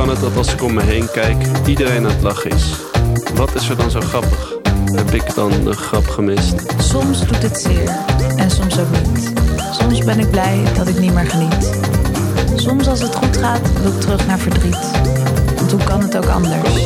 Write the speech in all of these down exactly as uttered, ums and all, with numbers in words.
kan het dat als ik om me heen kijk, iedereen aan het lachen is? Wat is er dan zo grappig? Heb ik dan de grap gemist? Soms doet het zeer en soms ook niet. Soms ben ik blij dat ik niet meer geniet. Soms als het goed gaat, wil ik terug naar verdriet. Want hoe kan het ook anders?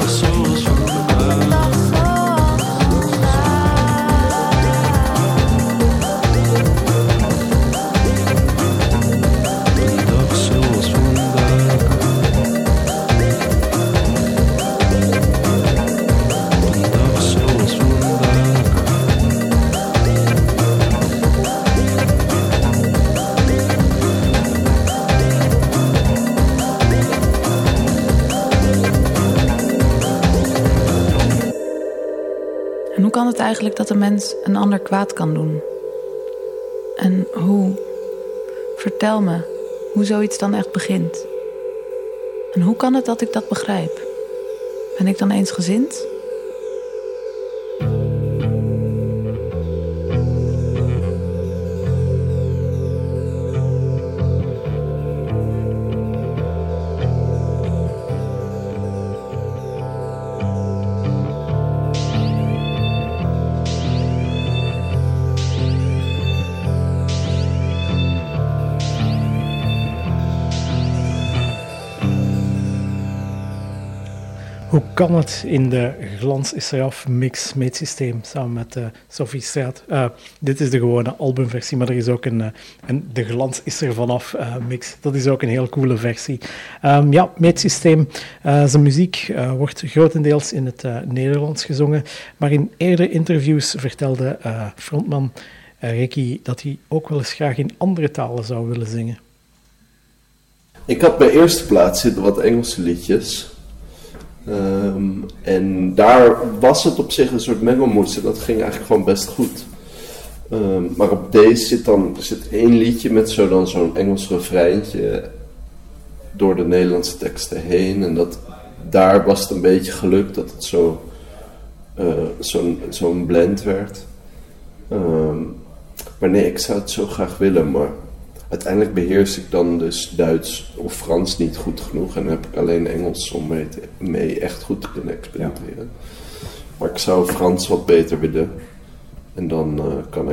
Hoe kan het eigenlijk dat een mens een ander kwaad kan doen? En hoe? Vertel me hoe zoiets dan echt begint. En hoe kan het dat ik dat begrijp? Ben ik dan eensgezind? Hoe kan het in de Glans is eraf mix meetsysteem samen met uh, Sophie Straat? Uh, dit is de gewone albumversie, maar er is ook een, uh, een de Glans is er vanaf uh, mix. Dat is ook een heel coole versie. Um, ja, meetsysteem. Uh, zijn muziek uh, wordt grotendeels in het uh, Nederlands gezongen, maar in eerdere interviews vertelde uh, frontman uh, Ricky dat hij ook wel eens graag in andere talen zou willen zingen. Ik had bij eerste plaats zitten wat Engelse liedjes. Um, en daar was het op zich een soort mengelmoes en dat ging eigenlijk gewoon best goed. Um, maar op deze zit dan er zit één liedje met zo dan zo'n Engels refreintje door de Nederlandse teksten heen. En dat, daar was het een beetje gelukt dat het zo, uh, zo'n, zo'n blend werd. Um, maar nee, ik zou het zo graag willen, maar uiteindelijk beheers ik dan dus Duits of Frans niet goed genoeg en heb ik alleen Engels om mee, te, mee echt goed te kunnen experimenteren. Ja. Maar ik zou Frans wat beter willen en dan uh, kan ik,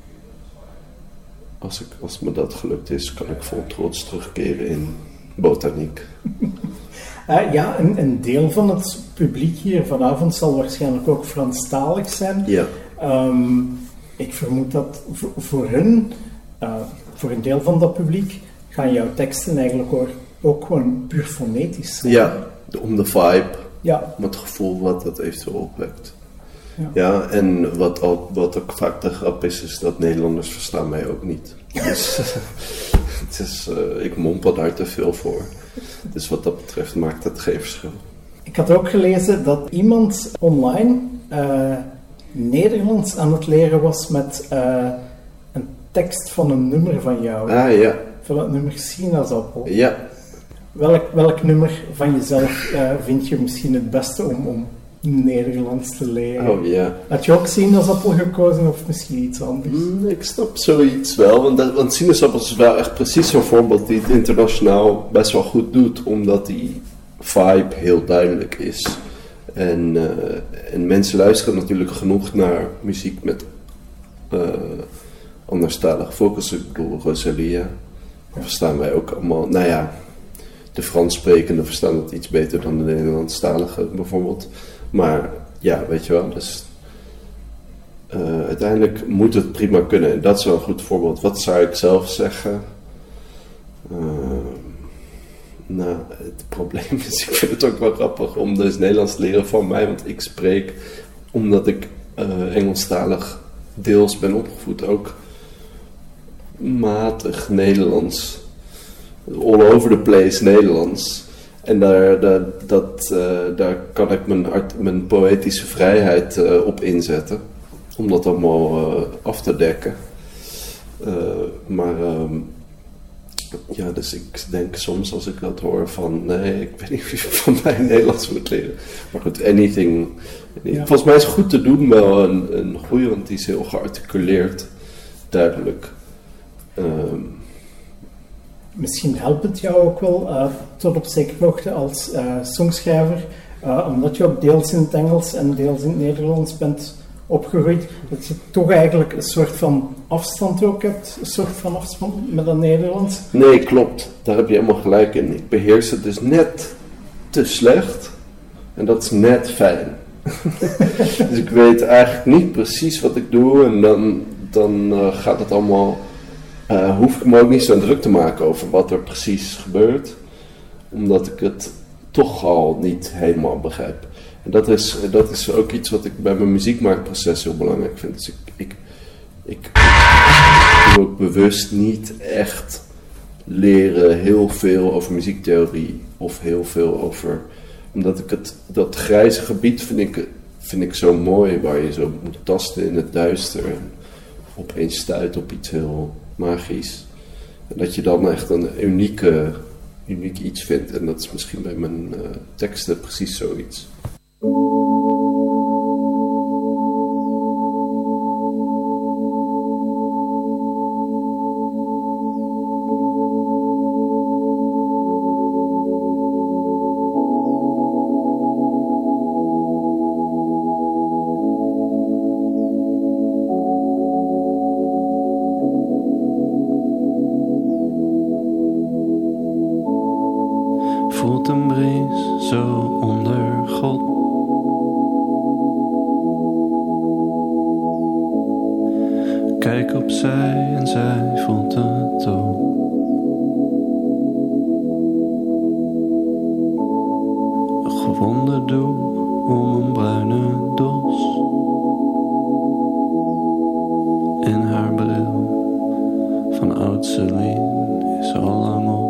als, ik, als me dat gelukt is, kan ik vol trots terugkeren in botaniek. Uh, ja, een, een deel van het publiek hier vanavond zal waarschijnlijk ook Franstalig zijn. Ja. Um, ik vermoed dat voor, voor hun... Uh, voor een deel van dat publiek gaan jouw teksten eigenlijk ook, ook gewoon puur fonetisch zijn. Ja, om de vibe, ja. om het gevoel wat dat eventueel opwekt. Ja, ja en wat ook, wat ook vaak de grap is, is dat Nederlanders verstaan mij ook niet. Dus het is, uh, ik mompel daar te veel voor. Dus wat dat betreft maakt dat geen verschil. Ik had ook gelezen dat iemand online uh, Nederlands aan het leren was met... Uh, tekst van een nummer van jou. Ah, ja. Van het nummer Sinaasappel. Ja. Welk, welk nummer van jezelf uh, vind je misschien het beste om, om Nederlands te leren? Oh, ja. Had je ook Sinaasappel gekozen of misschien iets anders? Mm, ik snap zoiets wel, want, dat, want Sinaasappel is wel echt precies zo'n voorbeeld die het internationaal best wel goed doet, omdat die vibe heel duidelijk is. En, uh, en mensen luisteren natuurlijk genoeg naar muziek met... Uh, anderstalige focus. Ik bedoel, Rosalia, dat verstaan wij ook allemaal. Nou ja, de Frans sprekenden verstaan het iets beter dan de Nederlandstalige bijvoorbeeld. Maar ja, weet je wel, dus uh, uiteindelijk moet het prima kunnen. En dat is wel een goed voorbeeld. Wat zou ik zelf zeggen? Uh, nou, het probleem is, ik vind het ook wel grappig om dus Nederlands te leren van mij, want ik spreek, omdat ik uh, Engelstalig deels ben opgevoed, ook matig Nederlands, all over the place Nederlands. En daar, daar, dat, uh, daar kan ik mijn, art, mijn poëtische vrijheid uh, op inzetten, om dat allemaal uh, af te dekken. Uh, maar um, ja, dus ik denk soms als ik dat hoor van, nee, ik weet niet of je van mij Nederlands moet leren. Maar goed, anything. Ja. Volgens mij is het goed te doen, wel een, een goeie, want die is heel gearticuleerd, duidelijk. Um, misschien helpt het jou ook wel uh, tot op zekere hoogte als uh, songschrijver, uh, omdat je ook deels in het Engels en deels in het Nederlands bent opgegroeid, dat je toch eigenlijk een soort van afstand ook hebt, een soort van afstand met het Nederlands. Nee, klopt. Daar heb je helemaal gelijk in. Ik beheers het dus net te slecht en dat is net fijn. Dus ik weet eigenlijk niet precies wat ik doe en dan, dan uh, gaat het allemaal, uh, hoef ik me ook niet zo druk te maken over wat er precies gebeurt, omdat ik het toch al niet helemaal begrijp. En dat is, dat is ook iets wat ik bij mijn muziekmaakproces heel belangrijk vind. Dus ik, ik, ik doe ook bewust niet echt leren heel veel over muziektheorie of heel veel over, omdat ik het, dat grijze gebied vind ik, vind ik zo mooi, waar je zo moet tasten in het duister en opeens stuit op iets heel magisch. En dat je dan echt een unieke, uniek iets vindt. En dat is misschien bij mijn uh, teksten precies zoiets. Voelt een bries zo onder God. Kijk opzij en zij voelt het ook. Een gewonde doe om een bruine dos. In haar bril van oud Celine is al lang op.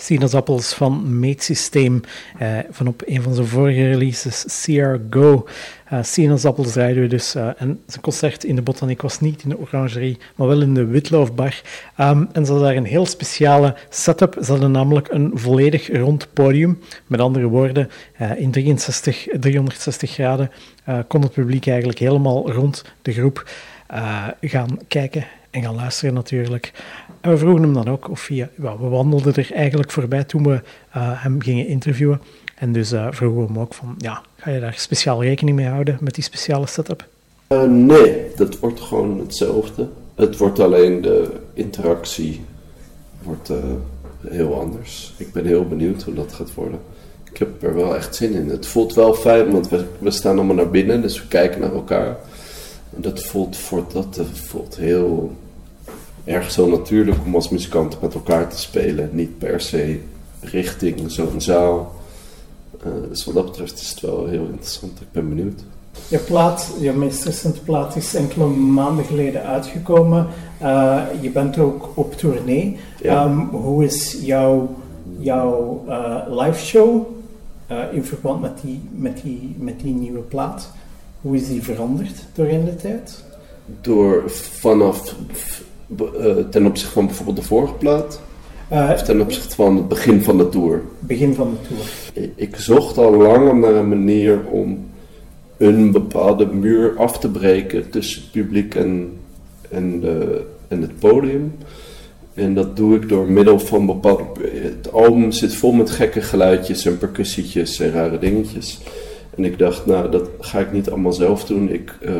sinaasappels van Meetsysteem, uh, van op een van zijn vorige releases, C R Go. Uh, sinaasappels draaiden we dus. Uh, en zijn concert in de Botaniek was niet in de Orangerie, maar wel in de Witloofbar. Um, en ze hadden daar een heel speciale setup. Ze hadden namelijk een volledig rond podium. Met andere woorden, uh, in drieënzestig, driehonderdzestig graden uh, kon het publiek eigenlijk helemaal rond de groep uh, gaan kijken en gaan luisteren natuurlijk. En we vroegen hem dan ook of hij... Well, we wandelden er eigenlijk voorbij toen we uh, hem gingen interviewen. En dus uh, vroegen we hem ook van, ja, ga je daar speciaal rekening mee houden met die speciale setup? Uh, nee, dat wordt gewoon hetzelfde. Het wordt alleen de interactie wordt, uh, heel anders. Ik ben heel benieuwd hoe dat gaat worden. Ik heb er wel echt zin in. Het voelt wel fijn, want we, we staan allemaal naar binnen, dus we kijken naar elkaar. En dat voelt, voor, dat voelt heel erg zo natuurlijk om als muzikanten met elkaar te spelen. Niet per se richting zo'n zaal. Uh, dus wat dat betreft is het wel heel interessant. Ik ben benieuwd. Je plaat, je meest recente plaat is enkele maanden geleden uitgekomen. Uh, je bent ook op tournee. Ja. Um, hoe is jouw, jouw uh, live show uh, in verband met die, met, die, met die nieuwe plaat? Hoe is die veranderd doorheen de tijd? Door vanaf uh, ten opzichte van bijvoorbeeld de vorige plaat? Uh, of ten opzichte van het begin van de tour? Begin van de tour. Ik, ik zocht al langer naar een manier om een bepaalde muur af te breken tussen het publiek en, en, de, en het podium. En dat doe ik door middel van bepaalde... Het album zit vol met gekke geluidjes en percussietjes en rare dingetjes. En ik dacht, nou, dat ga ik niet allemaal zelf doen. Ik, uh,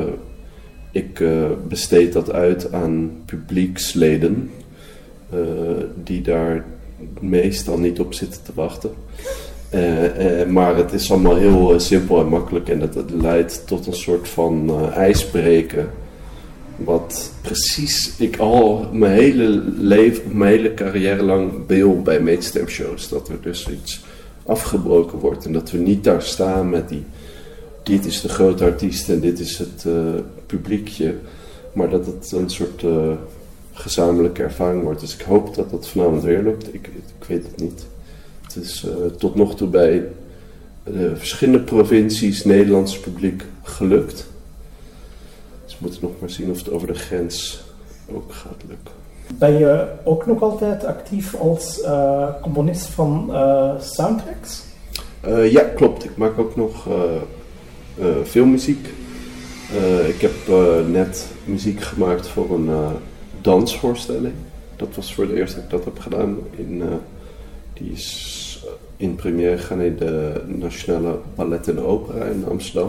ik uh, besteed dat uit aan publieksleden. Uh, die daar meestal niet op zitten te wachten. Uh, uh, maar het is allemaal heel uh, simpel en makkelijk. En het, het leidt tot een soort van uh, ijsbreken. Wat precies ik al mijn hele leven, mijn hele carrière lang wil bij Meetstem shows. Dat er dus iets afgebroken wordt. En dat we niet daar staan met die... Dit is de grote artiest en dit is het uh, publiekje. Maar dat het een soort uh, gezamenlijke ervaring wordt. Dus ik hoop dat dat vanavond weer lukt. Ik, ik weet het niet. Het is uh, tot nog toe bij uh, verschillende provincies Nederlands publiek gelukt. Dus we moeten nog maar zien of het over de grens ook gaat lukken. Ben je ook nog altijd actief als uh, componist van uh, soundtracks? Uh, ja, klopt. Ik maak ook nog uh, uh, filmmuziek. Uh, ik heb uh, net muziek gemaakt voor een uh, dansvoorstelling. Dat was voor de eerste dat ik dat heb gedaan. In, uh, die is in première gegaan in de Nationale Ballet en Opera in Amsterdam.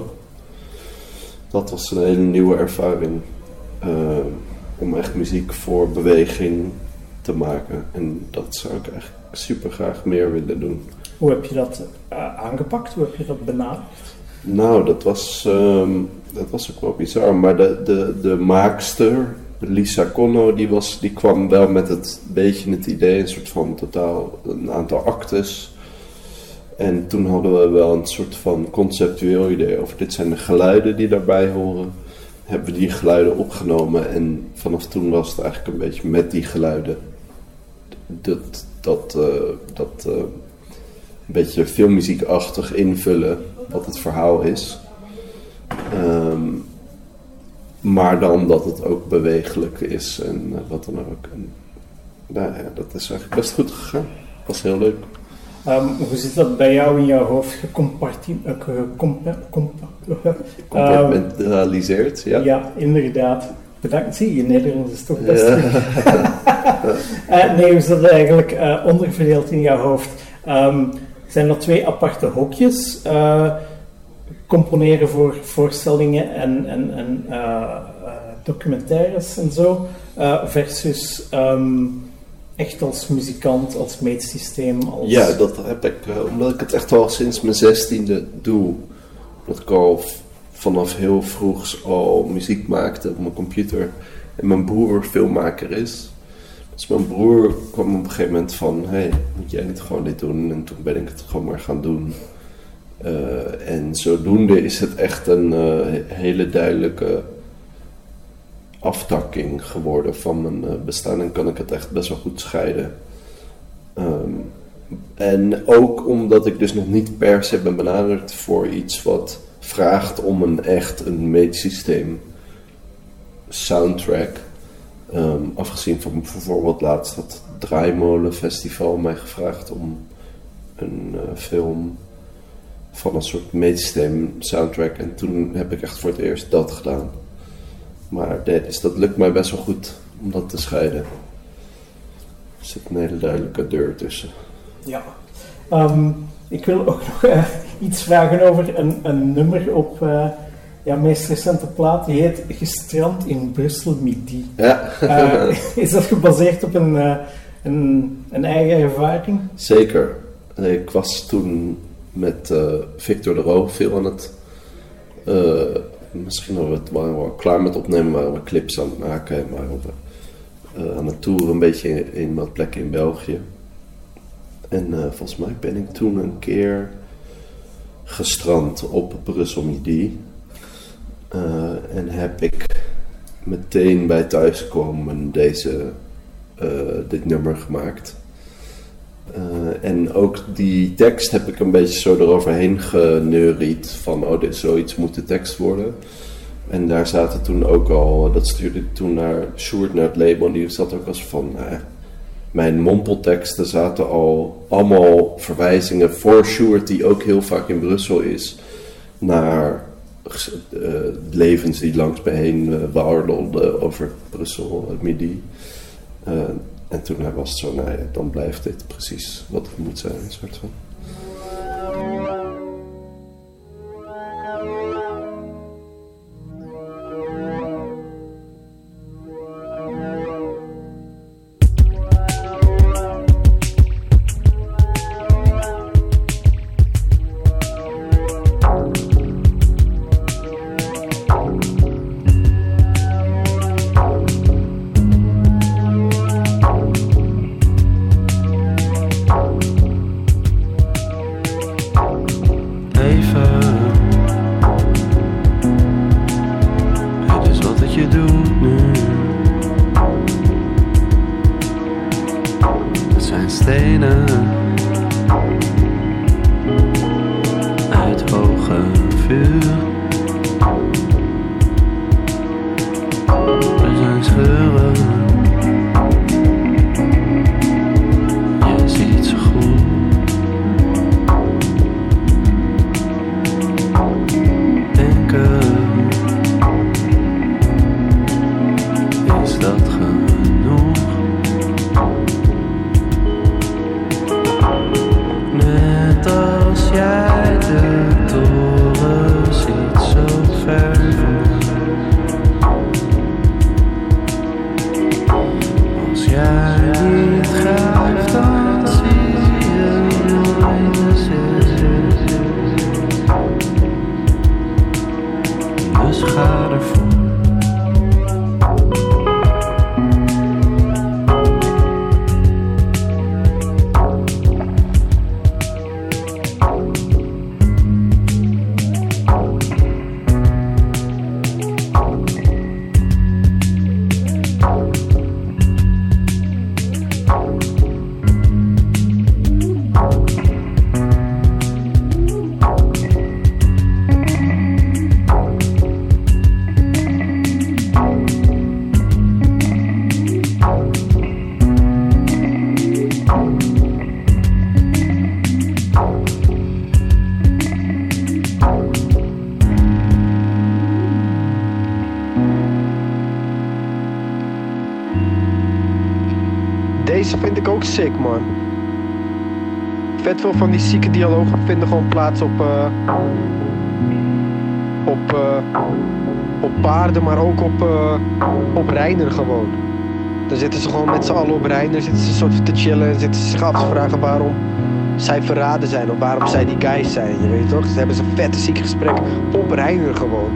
Dat was een hele nieuwe ervaring. Uh, om echt muziek voor beweging te maken. En dat zou ik echt super graag meer willen doen. Hoe heb je dat uh, aangepakt? Hoe heb je dat benaderd? Nou, dat was, um, dat was ook wel bizar. Maar de, de, de maakster, Lisa Conno, die, was, die kwam wel met het beetje het idee, een soort van totaal een aantal actes. En toen hadden we wel een soort van conceptueel idee over dit zijn de geluiden die daarbij horen. Hebben we die geluiden opgenomen en vanaf toen was het eigenlijk een beetje met die geluiden dat, dat, uh, dat uh, een beetje filmmuziekachtig invullen wat het verhaal is. Um, maar dan dat het ook bewegelijk is en uh, wat dan ook. En, nou ja, dat is eigenlijk best goed gegaan. Dat was heel leuk. Um, hoe zit dat bij jou in jouw hoofd gecompartmentaliseerd? Ja. Ja, inderdaad. Bedankt. Zie je, Nederlands is toch best ja. uh, Nee, hoe is dat eigenlijk uh, onderverdeeld in jouw hoofd? Um, zijn er twee aparte hokjes? Uh, componeren voor voorstellingen en, en, en uh, uh, documentaires en zo, uh, versus... Um, echt als muzikant, als meetsysteem? Als... Ja, dat heb ik, uh, omdat ik het echt al sinds mijn zestiende doe. Dat ik al v- vanaf heel vroeg al muziek maakte op mijn computer. En mijn broer filmmaker is. Dus mijn broer kwam op een gegeven moment van, hey, moet jij niet gewoon dit doen? En toen ben ik het gewoon maar gaan doen. Uh, en zodoende is het echt een uh, hele duidelijke aftakking geworden van mijn uh, bestaan en kan ik het echt best wel goed scheiden. Um, En ook omdat ik dus nog niet per se ben benaderd voor iets wat vraagt om een echt een meetsysteem soundtrack. Um, afgezien van bijvoorbeeld laatst het Draaimolen Festival mij gevraagd om een uh, film van een soort meetsysteem soundtrack. En toen heb ik echt voor het eerst dat gedaan. Maar nee, dus dat lukt mij best wel goed om dat te scheiden. Er zit een hele duidelijke deur tussen. Ja. Um, ik wil ook nog uh, iets vragen over een, een nummer op uh, ja, meest recente plaat. Die heet Gestrand in Brussel Midi. Ja. uh, is dat gebaseerd op een, uh, een, een eigen ervaring? Zeker. Ik was toen met uh, Victor de Roo veel aan het... Uh, misschien waren we, waren we klaar met opnemen, waren we clips aan het maken en waren we uh, aan het toeren een beetje in, in wat plekken in België. En uh, volgens mij ben ik toen een keer gestrand op Brussel Midi. Uh, en heb ik meteen bij thuiskomen deze, uh, dit nummer gemaakt. Uh, en ook die tekst heb ik een beetje zo eroverheen geneuried van oh, dit zoiets moet de tekst worden. En daar zaten toen ook al, dat stuurde ik toen naar Sjoerd, naar het label, en die zat ook als van, nou ja, mijn mompelteksten zaten al allemaal verwijzingen voor Sjoerd, die ook heel vaak in Brussel is, naar uh, levens die langs me heen uh, wandelden over Brussel, uh, Midi. Uh, En toen was het zo, nou ja, dan blijft dit precies wat het moet zijn, een soort van. Deze vind ik ook sick, man. Vet veel van die zieke dialogen vinden gewoon plaats op, uh, op, uh, op paarden, maar ook op, uh, op Reiner gewoon. Dan zitten ze gewoon met z'n allen op Reiner, zitten ze soort te chillen en zitten ze zich af te vragen waarom zij verraden zijn of waarom zij die guys zijn, je weet toch? Ze hebben zo'n vette ziek gesprek op Reiner gewoon.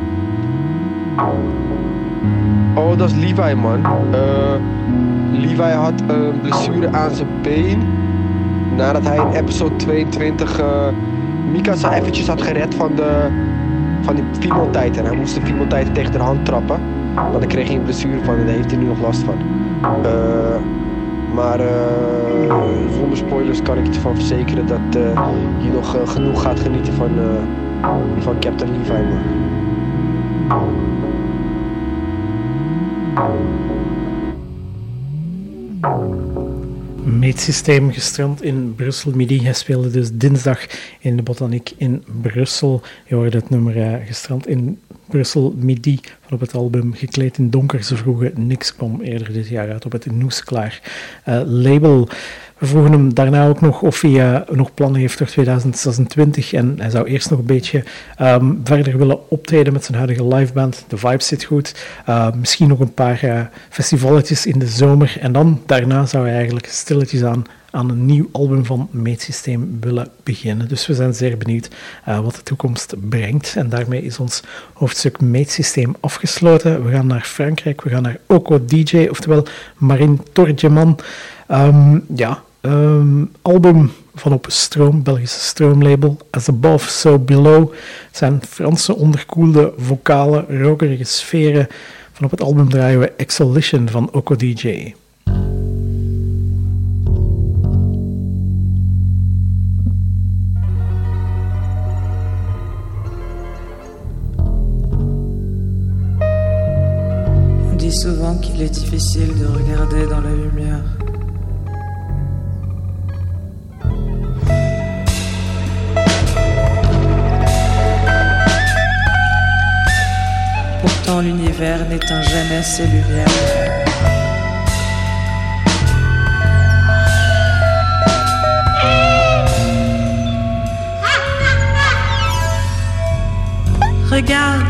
Oh, dat is Levi, man. Uh, Levi had een blessure aan zijn been. Nadat hij in episode tweeëntwintig uh, Mikasa eventjes had gered van de van die Female Titan. Hij moest de Female Titan tegen de hand trappen. Want dan kreeg hij een blessure van en daar heeft hij nu nog last van. Uh, Maar uh, zonder spoilers kan ik je ervan verzekeren dat uh, je nog uh, genoeg gaat genieten van, uh, van Captain Levi, man. Meetsysteem gestrand in Brussel Midi. Hij speelde dus dinsdag in de Botaniek in Brussel. Je hoorde het nummer uh, gestrand in Brussel Midi van op het album Gekleed in Donker. Ze vroegen niks, kwam eerder dit jaar uit op het Noesklaar uh, label. We vroegen hem daarna ook nog of hij uh, nog plannen heeft voor twintig zesentwintig en hij zou eerst nog een beetje um, verder willen optreden met zijn huidige liveband. De vibe zit goed. Uh, misschien nog een paar uh, festivaletjes in de zomer en dan daarna zou hij eigenlijk stilletjes aan aan een nieuw album van Meetsysteem willen beginnen. Dus we zijn zeer benieuwd uh, wat de toekomst brengt. En daarmee is ons hoofdstuk Meetsysteem afgesloten. We gaan naar Frankrijk, we gaan naar Oko D J, oftewel Marine Torgeman. Um, ja, um, album van op Stroom, Belgische stroomlabel. As Above, So Below. Het zijn Franse onderkoelde vocale, rokerige sferen. Van op het album draaien we Exolition van Oko D J. On dit souvent qu'il est difficile de regarder dans la lumière. Pourtant l'univers n'éteint jamais ses lumières. Regarde.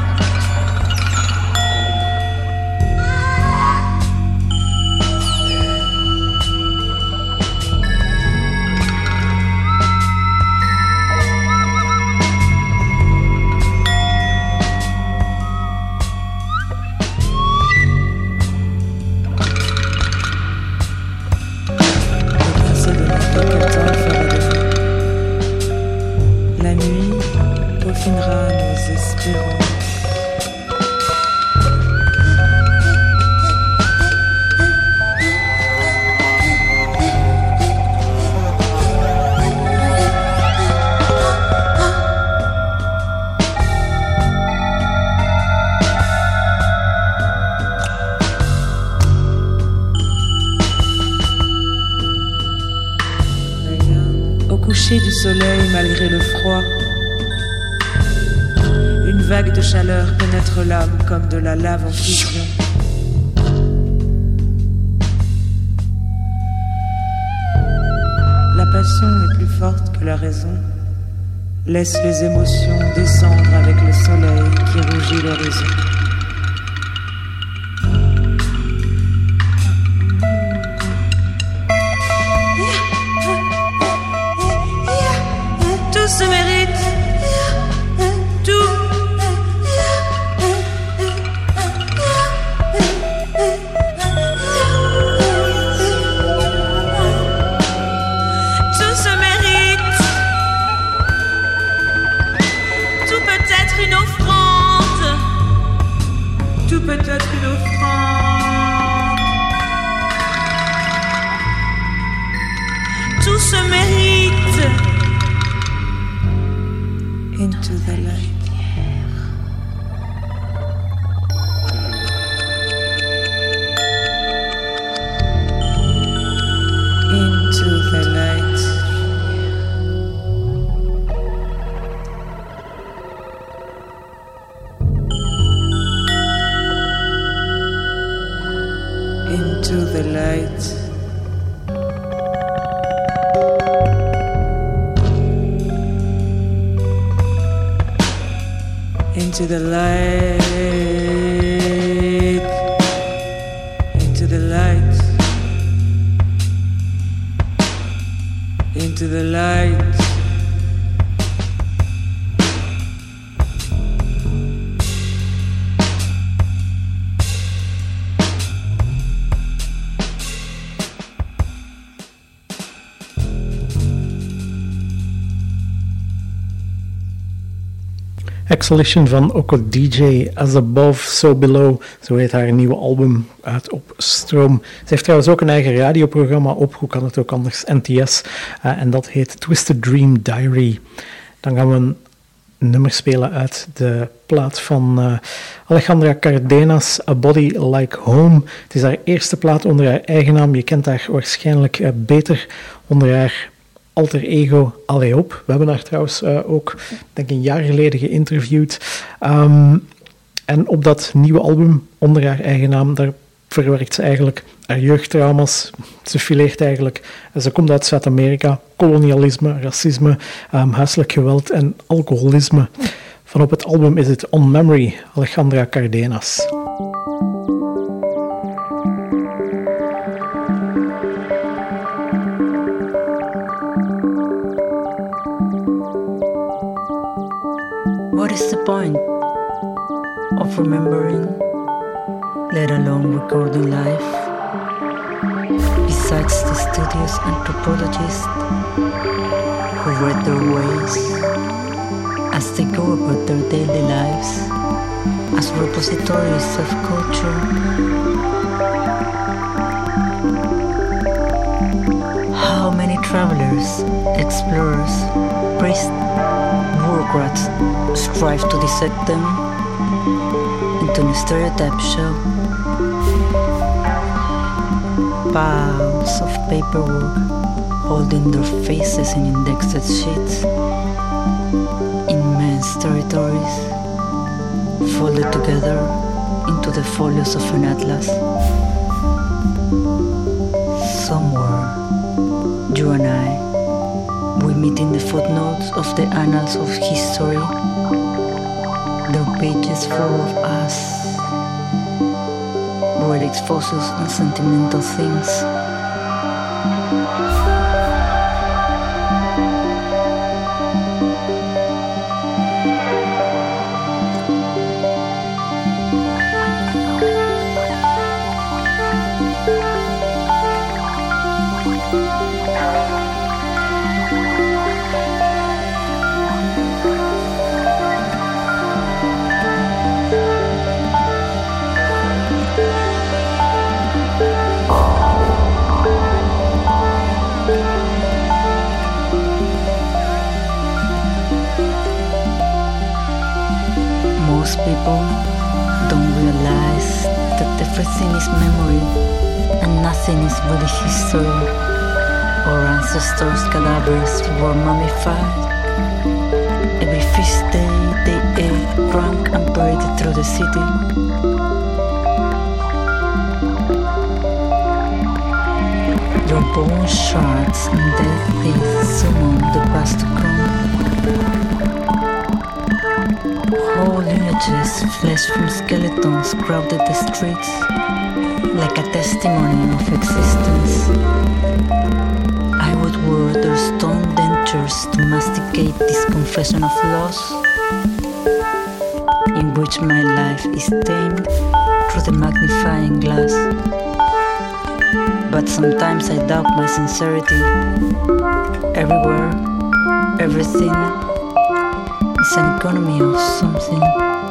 Du soleil malgré le froid, une vague de chaleur pénètre l'âme comme de la lave en fusion. La passion est plus forte que la raison, laisse les émotions descendre avec le soleil qui rougit l'horizon. Se mérite tout. Tout se mérite. Tout peut être une offrande. Tout peut être une offrande. Tout se mérite. Into the light. Into the light. Into the light. Into the light, into the light, into the light. Hij Deluxe Edition van Oko D J, As Above, So Below. Zo heet haar nieuwe album uit op Stroom. Ze heeft trouwens ook een eigen radioprogramma op, hoe kan het ook anders, N T S. Uh, en dat heet Twisted Dream Diary. Dan gaan we een nummer spelen uit de plaat van uh, Alejandra Cardenas, A Body Like Home. Het is haar eerste plaat onder haar eigen naam. Je kent haar waarschijnlijk uh, beter onder haar alter ego Aleop. We hebben haar trouwens uh, ook, denk ik, een jaar geleden geïnterviewd. Um, en op dat nieuwe album onder haar eigen naam, daar verwerkt ze eigenlijk haar jeugdtrauma's. Ze fileert eigenlijk. Ze komt uit Zuid-Amerika. Kolonialisme, racisme, um, huiselijk geweld en alcoholisme. Van op het album is het On Memory, Alejandra Cardenas. What is the point of remembering, let alone recording live? Besides the studious anthropologists who read their ways as they go about their daily lives as repositories of culture, how many travelers, explorers, priests, bureaucrats strive to dissect them into a stereotype show. Piles of paperwork holding their faces in indexed sheets. Immense territories folded together into the folios of an atlas. Somewhere, you and I, we meet in the footnotes of the annals of history, their pages full of us. Relics, fossils, and sentimental things. People don't realize that everything is memory and nothing is really history. Our ancestors' cadavers were mummified. Every feast day they ate, drank and paraded through the city. Your bone shards and dead teeth summon the past to come. Whole lineages, flesh from skeletons, crowded the streets like a testimony of existence. I would wear their stone dentures to masticate this confession of loss, in which my life is tamed through the magnifying glass. But sometimes I doubt my sincerity. Everywhere, everything it's an economy of something.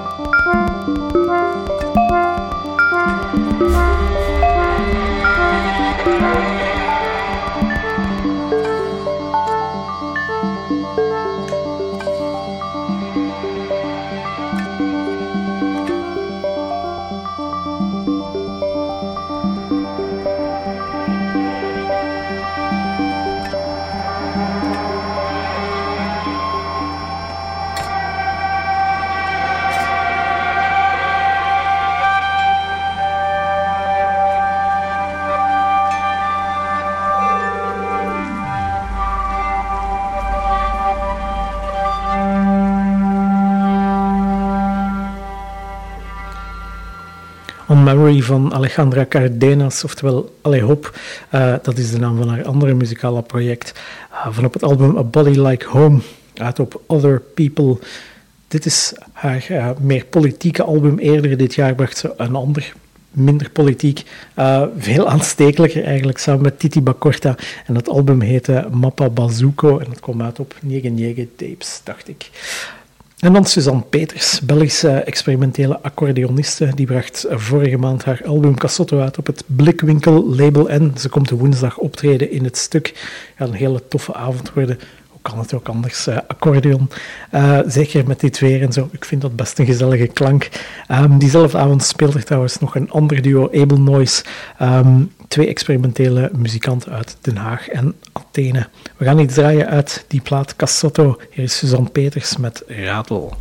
Memory van Alejandra Cardenas, oftewel Aleop. Uh, dat is de naam van haar andere muzikale project. Uh, van op het album A Body Like Home, uit op Other People. Dit is haar uh, meer politieke album. Eerder dit jaar bracht ze een ander, minder politiek, uh, veel aanstekelijker eigenlijk, samen met Titi Bakorta. En dat album heette Mappa Bazuko en dat kwam uit op negenennegentig Tapes, dacht ik. En dan Suzanne Peters, Belgische experimentele accordeoniste, die bracht vorige maand haar album Cassotto uit op het Blickwinkel label en ze komt woensdag optreden in het Stuk. Gaat een hele toffe avond worden. Hoe kan het ook anders, uh, accordeon. Uh, zeker met dit weer en zo. Ik vind dat best een gezellige klank. Um, diezelfde avond speelt er trouwens nog een ander duo, Able Noise. Um, twee experimentele muzikanten uit Den Haag en Athene. We gaan iets draaien uit die plaat Cassotto. Hier is Suzanne Peters met Ratel.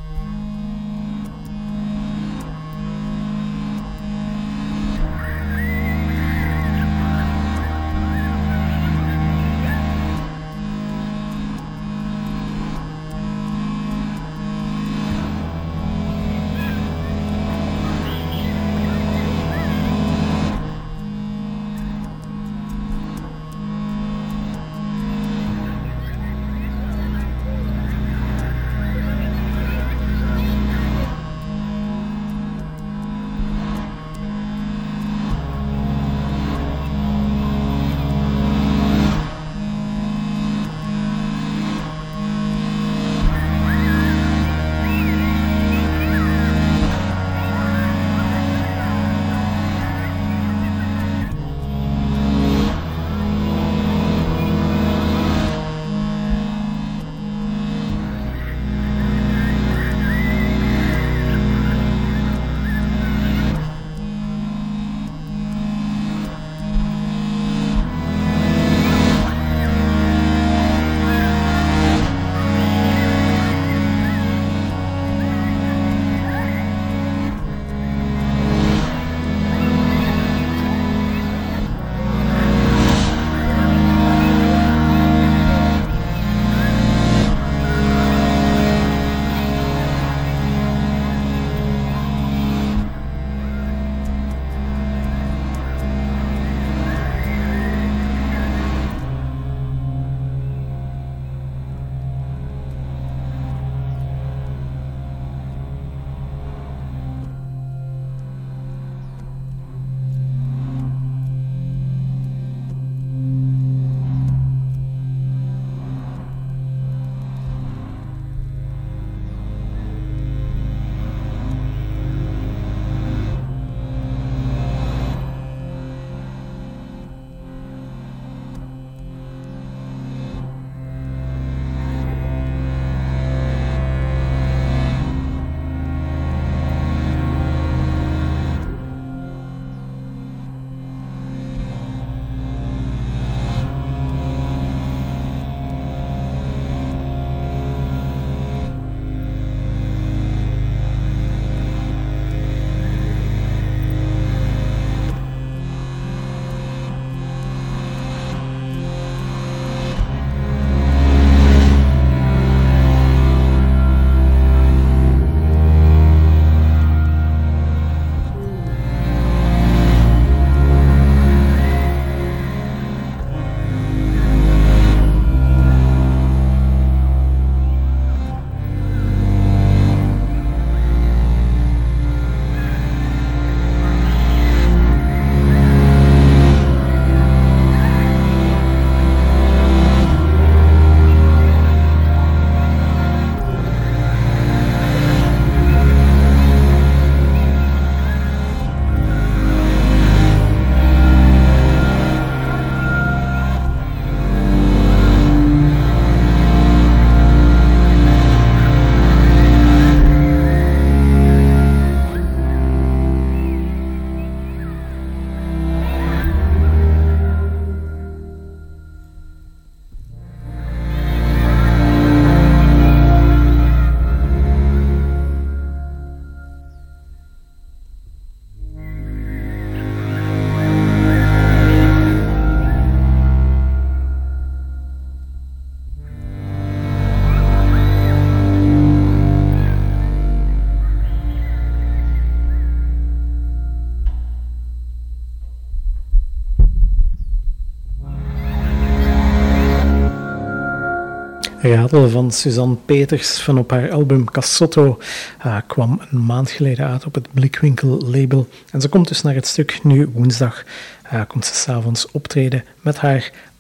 Ratel van Suzanne Peters van op haar album Cassotto uh, kwam een maand geleden uit op het Blickwinkel label. En ze komt dus naar het stuk nu woensdag. Uh, komt ze 's avonds optreden met haar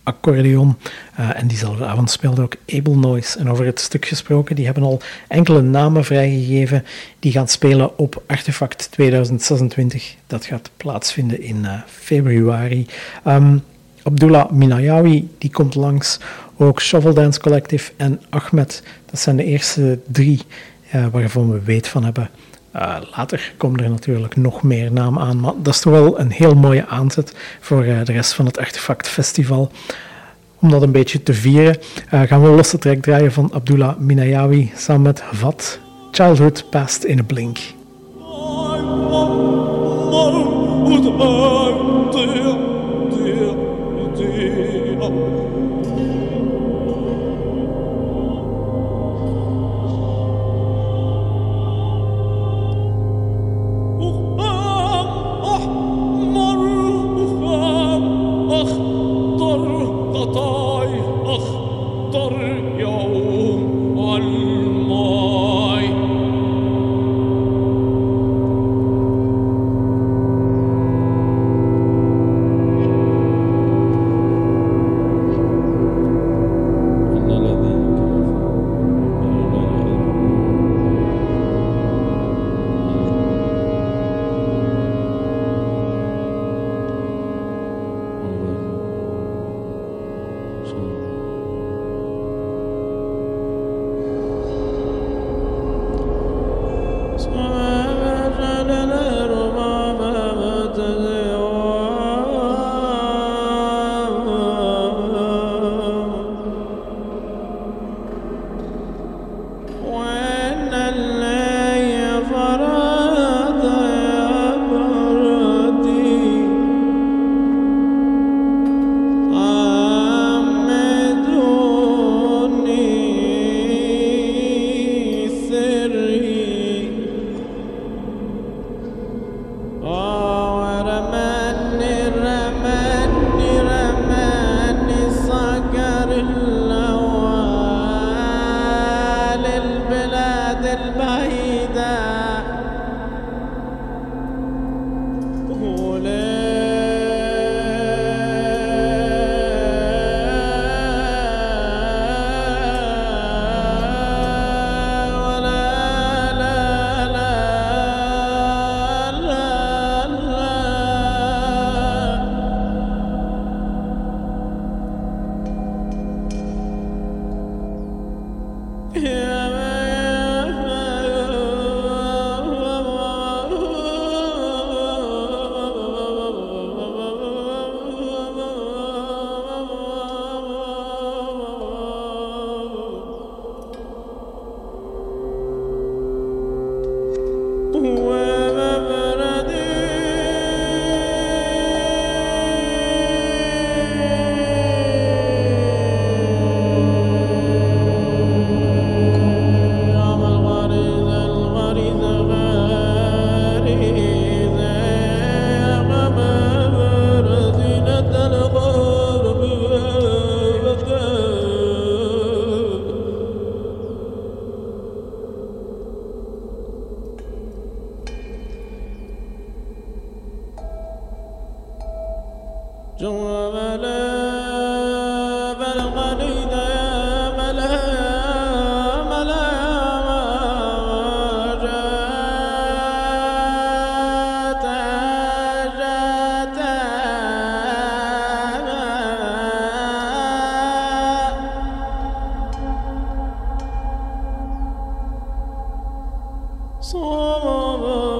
accordeon. Uh, en diezelfde avond speelde ook Able Noise. En over het stuk gesproken, die hebben al enkele namen vrijgegeven die gaan spelen op Artefact tweeduizend zesentwintig. Dat gaat plaatsvinden in uh, februari. Um, Abdullah Minayawi, die komt langs. Ook Shovel Dance Collective en Ahmed. Dat zijn de eerste drie uh, waarvan we weet van hebben. Uh, later komen er natuurlijk nog meer namen aan, maar dat is toch wel een heel mooie aanzet voor uh, de rest van het Artefact Festival. Om dat een beetje te vieren, uh, gaan we een losse track draaien van Abdullah Minayawi samen met Vat, Childhood Passed in a Blink.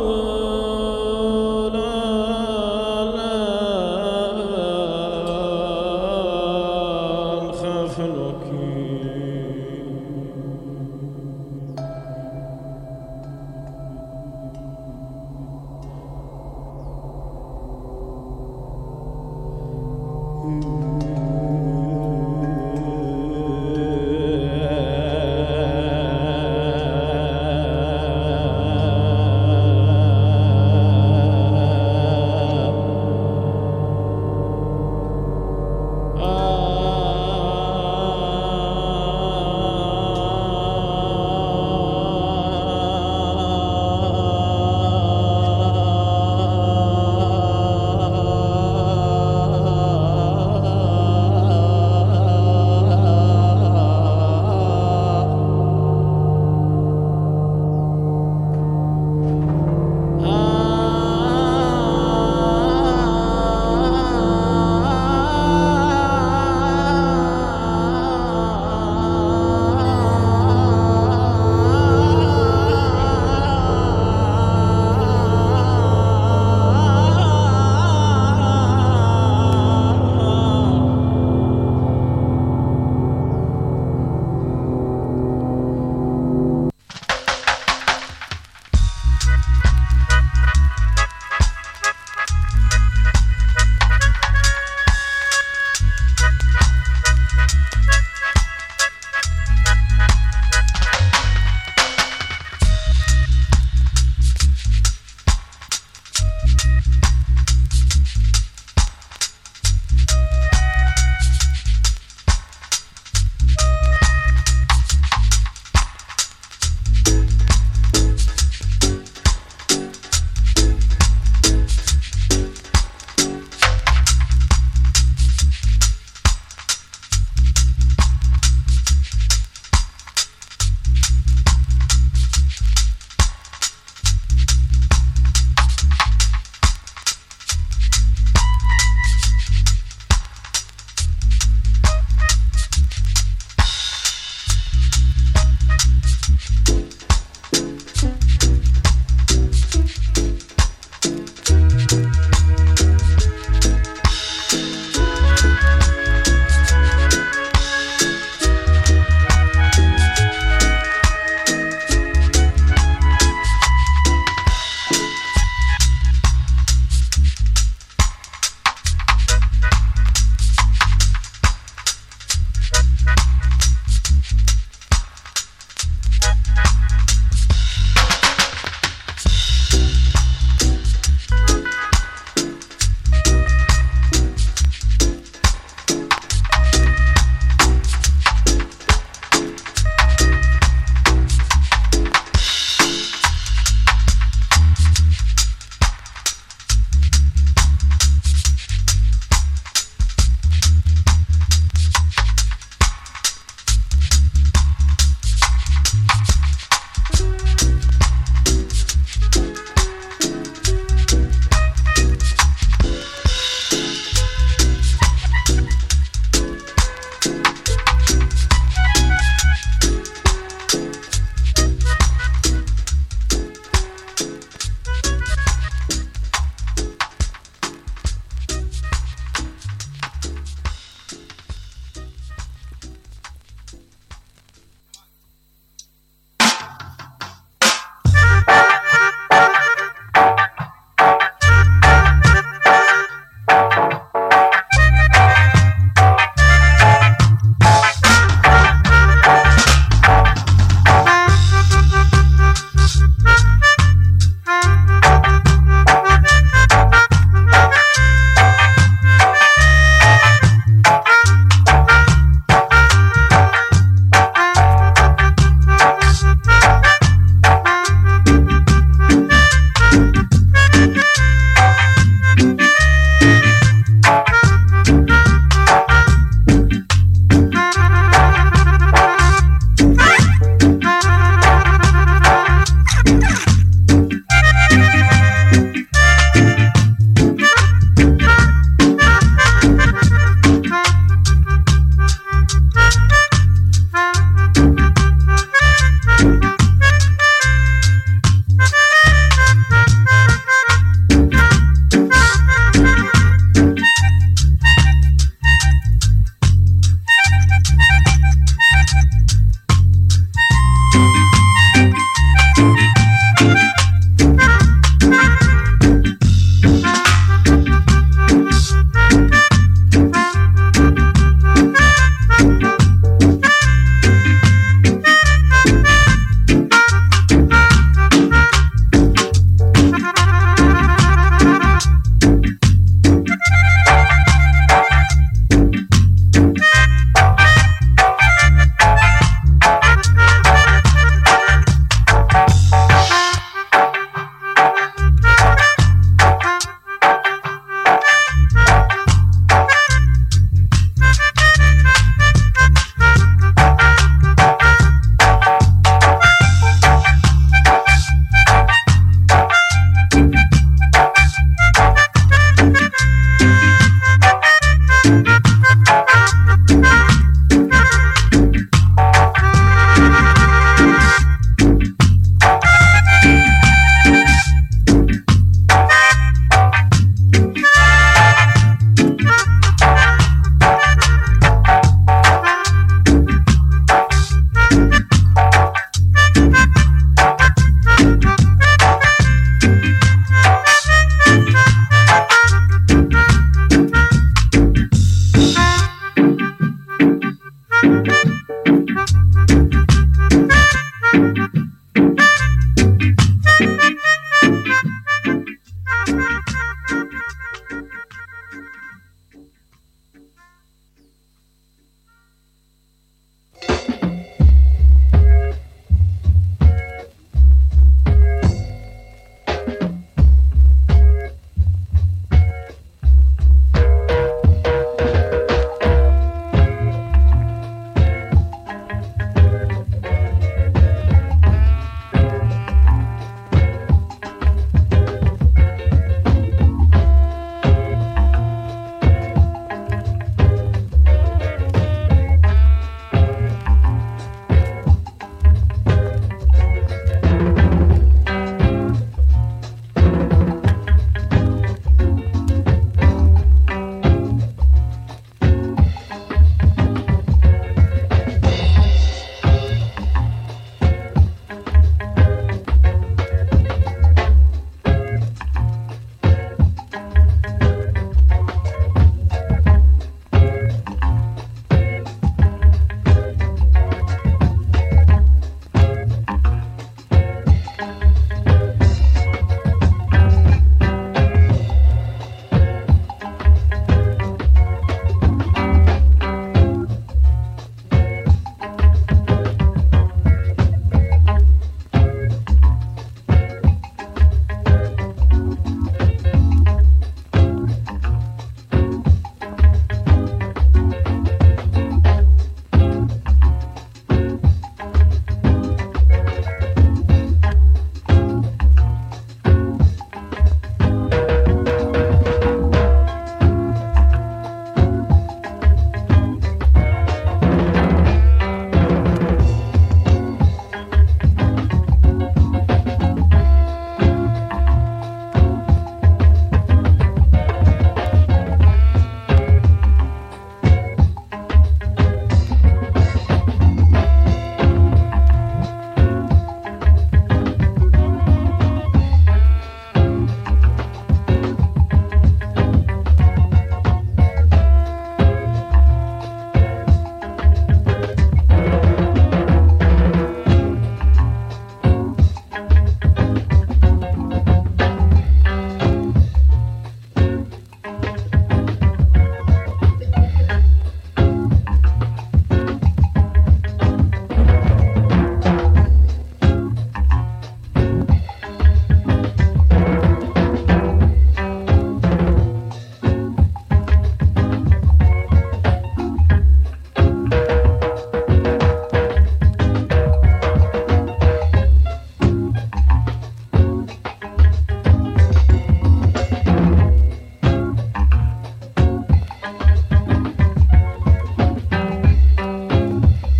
So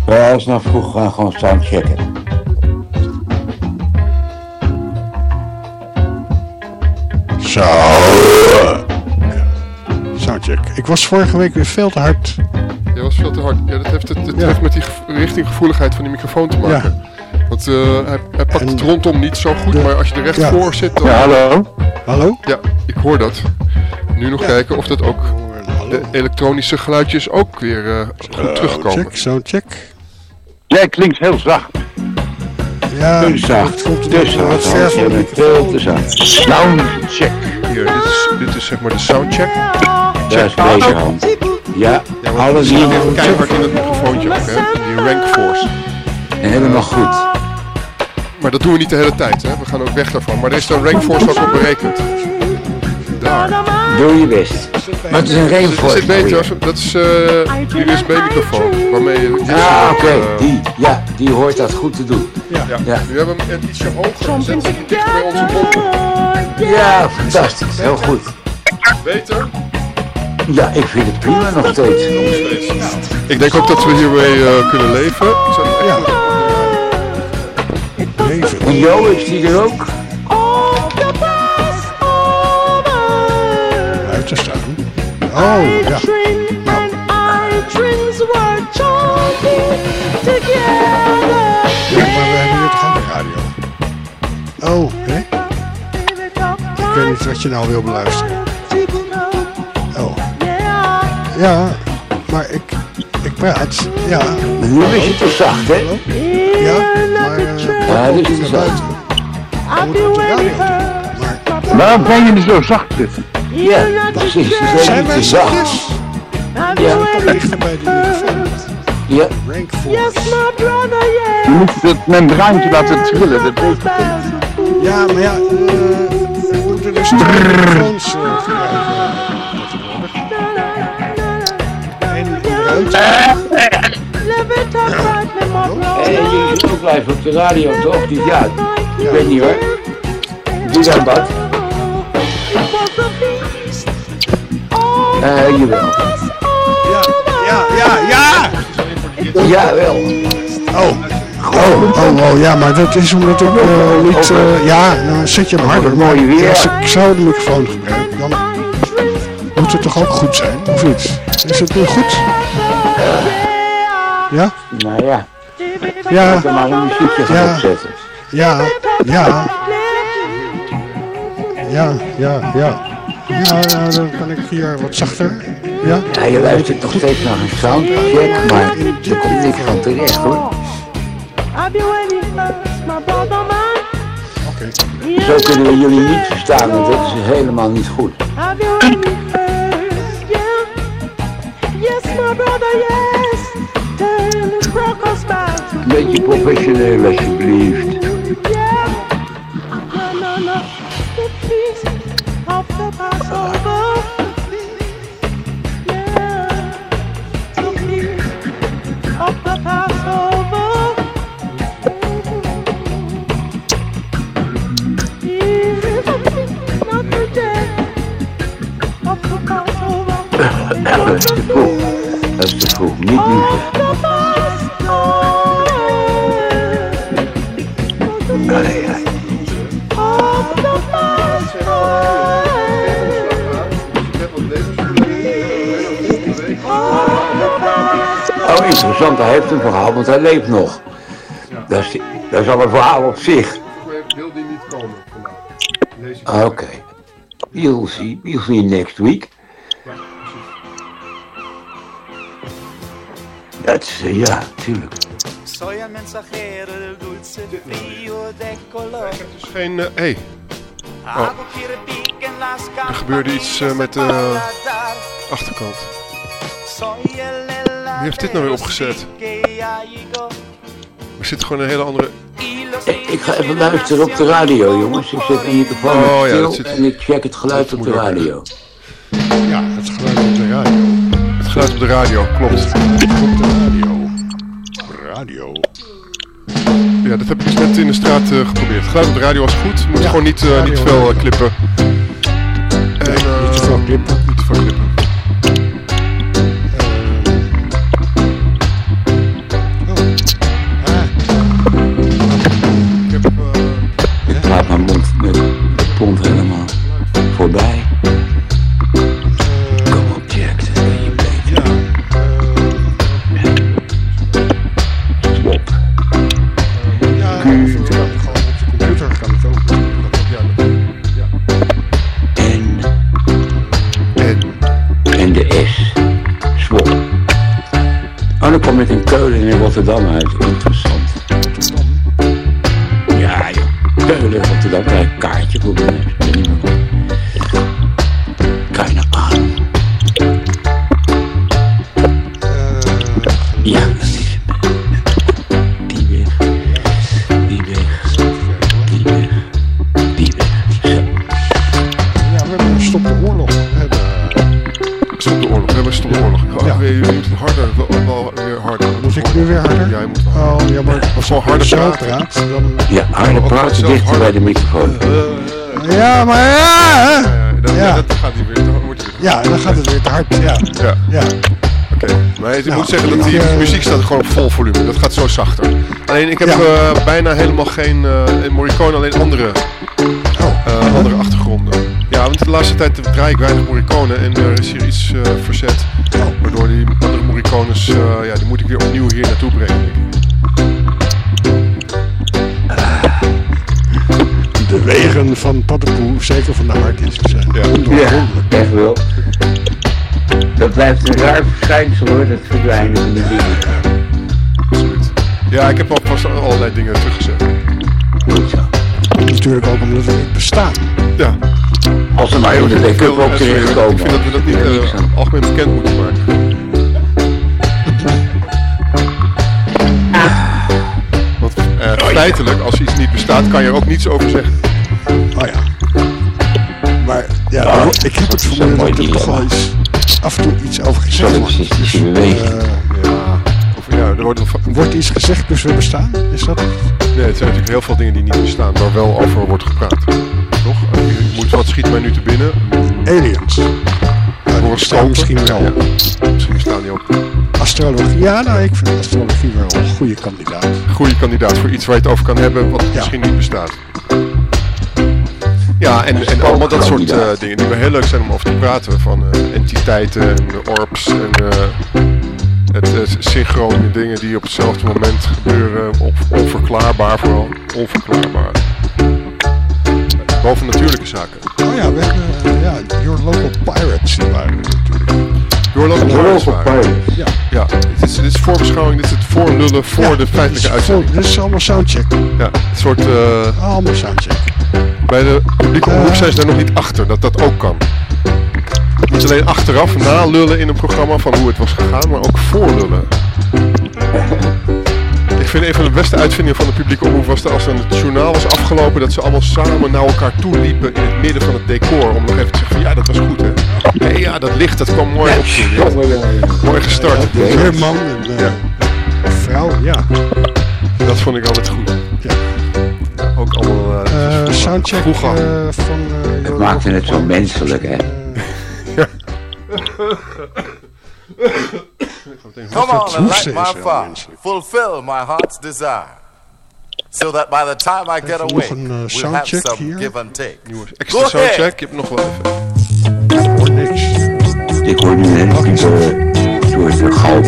Ja, hij is nou vroeg gaan gewoon soundchecken. Zo. Soundcheck. Ik was vorige week weer veel te hard. Jij was veel te hard. Ja, dat heeft, het, het ja. heeft met die richtinggevoeligheid van die microfoon te maken. Ja. Want uh, hij, hij pakt en het rondom niet zo goed, de, maar als je er recht ja. voor zit... Dan... Ja, hallo? Hallo? Ja, ik hoor dat. Nu nog ja. kijken of dat ook... De elektronische geluidjes ook weer uh, goed uh, terugkomen. Check, soundcheck. Jij klinkt heel zacht. Ja, te zacht. Te zacht. Veel te zacht. Soundcheck. Hier, dit is, dit is zeg maar de soundcheck. Daar is deze hand. Ja, ja alles hier weer keihard in het microfoontje ook, hè? Die rank force. Helemaal goed. Maar dat doen we niet de hele tijd, hè? We gaan ook weg daarvan. Maar er is de rank force ook op berekend. Daar. Doe je best. Maar het is een rank force. Dat is beter, dat is uh, die U S B-microfoon. Waarmee je... Ah, oké. Okay. Uh, die, ja, die hoort dat goed te doen. Ja. Ja. Ja. Nu hebben we hem ietsje hoger gezet. Dichter bij onze mond. Ja, fantastisch. Heel goed. Beter? Ja, ik vind het prima nog steeds. Nog steeds. Ja. Ik denk ook dat we hiermee uh, kunnen leven. Ik zou het echt ja. Leven. En Jo, is die er ook? Buiten staan. Oh, ja. Nou. Ja, maar we hebben hier toch ook een radio. Oh, hè? Ik weet niet wat je nou wil beluisteren. Oh. Ja, maar ik, ik praat, ja. Maar nu is het te zacht, hè? Ja, maar... Uh, ja, dit is te zacht. We moeten op de radio doen, maar... Waarom ben je er zo zacht zitten? Ja, precies. Ze zijn niet te zacht. Ja. Dichter bij de microfoon. Ja. Rank force. Je moet het membraantje laten trillen, dat weet ik. Ja, maar ja, uh, we moeten dus twee microfoons uh, gebruiken. En jullie zijn ook live op de radio, toch? Dus ja, ik ja. weet niet hoor. Doe dan wat. Eh, uh, jawel. Ja, ja, ja, ja! Jawel. Oh. Oh, oh, oh, ja, maar dat is omdat ik uh, niet... Uh, ja, nou zet je hem harder. Mooi weer. Als ik zo de microfoon gebruik, dan moet het toch ook goed zijn, of niet? Is het nu goed? Ja? Nou ja. Ja. Ik moet er maar een muziekje gaan ja. opzetten. Ja, ja. Ja, ja, ja. Ja, nou, dan kan ik hier wat zachter. Ja? Ja, je luistert nog steeds naar een soundcheck, maar er komt niks van terecht hoor. Oké. Okay. Zo kunnen we jullie niet verstaan, want dat is helemaal niet goed. Een beetje professioneel alsjeblieft. Dat is te vroeg. Dat is te vroeg. Niet nu. Allee, ja. Oh, interessant. Hij heeft een verhaal, want hij leeft nog. Dat is, dat is al een verhaal op zich. Wil die niet komen vandaag? Oké. Okay. We'll see. We'll see next week. Dat is, uh, ja, tuurlijk. Ik heb dus geen... Hé. Uh, hey. Oh. Er gebeurde iets uh, met de uh, achterkant. Wie heeft dit nou weer opgezet? Er zit gewoon een hele andere... Ik, ik ga even luisteren op de radio, jongens. Ik zet een microfoon oh, stil ja, zit... en ik check het geluid op de radio. Ja, het geluid op de radio. Het geluid op de radio, klopt. Op de radio. Radio. Ja, dat heb ik dus net in de straat uh, geprobeerd. Het geluid op de radio was goed. Je moet ja, gewoon niet, uh, niet veel uh, klippen. En, uh, niet te veel klippen. Niet te veel klippen. Uh, oh. de S. Zwolle. Oh, dan kwam ik in Keulen en in Rotterdam uit. Interessant. Ja, joh. Keulen, Rotterdam, krijg ik een kaartje voor mijn neus. Ik ben niet meer goed. Keine Ahnung. Ja, dat is het. Die weg. Die weg. Die weg. Die weg. Zo. Ja, we hebben een stop de oorlog. We hebben... Stop de oorlog, we hebben stop de oorlog. Ik Ja. weer, je moet het harder, wel, wel weer harder. Moet ik nu weer harder? Ja, je moet wel harder. Oh, ja, maar als Gewoon harder zo praten. praat, dan... Ja, harder praten dichter bij de microfoon. Ja, maar ja, hè? Ja, dan, Ja. ja, dat gaat niet weer te hard. Wordt het weer te Ja, dan gaat het weer te hard. Ja, Ja, ja. oké. Maar ik Nou, moet zeggen dat ik, die eh, muziek staat gewoon op vol volume. Dat gaat zo zachter. Alleen ik heb Ja. eh, bijna helemaal geen uh, in Morricone, alleen andere, Oh, uh, andere achtergronden. Ja, want de laatste tijd draai ik weinig Morricone en er is hier iets uh, verzet. Waardoor die andere Morricones, uh, ja, die moet ik weer opnieuw hier naartoe brengen. Denk ik. de wegen van Paddepoel, zeker van de harddisk, zijn Ja. Ja, ondoorgrondelijk. echt wel. Dat blijft een raar verschijnsel hoor, dat verdwijnen van de dingen. Absoluut. Ja, ik heb al vast allerlei dingen teruggezet. Goed zo. Natuurlijk ook omdat we niet bestaan. Ja. Als er maar in de make-up op terecht Ik gekomen. vind dat we dat niet uh, algemeen bekend moeten maken. Want uh, feitelijk, als iets niet bestaat, kan je er ook niets over zeggen. Oh ja. Maar ja, er wordt- ik heb het vermoeden dat er toch wel eens af en toe iets over gezegd wordt. Solipsistische beweging. Eh, Ja. Of ja, er wordt, wordt iets gezegd dus we bestaan? Is dat? nee, het zijn natuurlijk heel veel dingen die niet bestaan, waar wel over wordt gepraat. Toch? Je moet, wat schiet mij nu te binnen? Aliens. Ja, die Voor een bestaan stroper? misschien wel. Ja. Misschien bestaan die ook. Astrologie, ja, nou, ik vind astrologie wel een goede kandidaat. Goede kandidaat voor iets waar je het over kan hebben, wat Ja. misschien niet bestaat. Ja, en, en allemaal dat soort uh, dingen die wel heel leuk zijn om over te praten. Van uh, entiteiten en uh, orbs en uh, het uh, synchrone dingen die op hetzelfde moment gebeuren. Of onverklaarbaar vooral. Onverklaarbaar. Bovennatuurlijke zaken. Oh ja, we hebben, uh, ja, Your Local Pirates, die waren er natuurlijk. Your Local Your Pirates Local waren. Pirates. Ja. Ja, dit is, dit is voorbeschouwing, dit is het voorlullen voor Ja, de feitelijke dit is uitzending. voor- Dit is allemaal soundcheck. Ja, een soort... Uh, Allemaal soundcheck. bij de publieke omroep Uh. zijn ze daar nog niet achter, dat dat ook kan. Niet alleen achteraf nalullen in een programma van hoe het was gegaan, maar ook voorlullen. Ik vind een van de beste uitvindingen van de publieke omroep was dat als dan het journaal was afgelopen, dat ze allemaal samen naar elkaar toe liepen in het midden van het decor. Om nog even te zeggen van ja, dat was goed hè. Nee, ja, dat licht, dat kwam mooi op toen. Mooi gestart. De weerman en de vrouw, ja. Dat vond ik altijd goed. Ja. Ook allemaal... Uh, Uh, vroeger. soundcheck Vroeger. uh, van... Uh, Het maakte het zo menselijk, hè. Come on and hoeft light my steeds wel fire, menselijk. fulfill my heart's desire, so that by the time I get Even nog awake, een, uh, we'll have soundcheck some hier. give and take. Nieuwe Go extra ahead. soundcheck, je hebt nog wel even. Ik hoor niks. Ik hoor nu een Oké. diepe door de galm.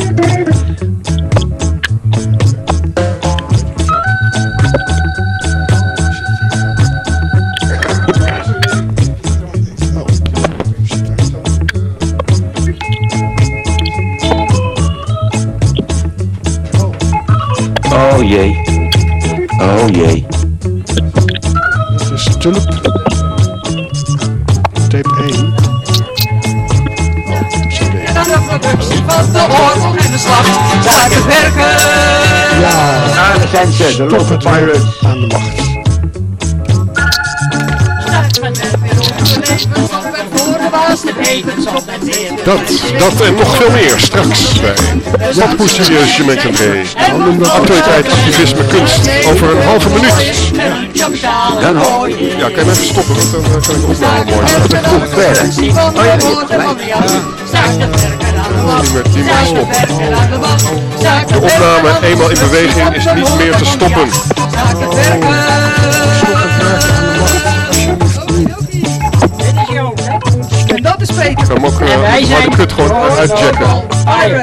Oh jee. Oh jee. Dat is Tulp. Tape één. Oh, C D. Van de oorlog en de slag, zaken werken. Ja, Ah, daar zijn ze, de stop Local het weer Pirates. aan de macht. Dat, dat en nog veel meer straks bij Wat hoe serieus je met je mee. Actualiteit, activisme, kunst. Over een halve minuut. Dan hoor je. Ja, kan je hem even stoppen, want dan uh, kan ik opnemen mooi. Dat is goed verder. Oh ja, je hebt gelijk. Niet meer, niet meer stoppen. De opname, eenmaal in beweging, is niet meer te stoppen. En dat is Peter. Ik kan hem ook uh, En wij met harde zijn kut gewoon uitjacken. Pirates.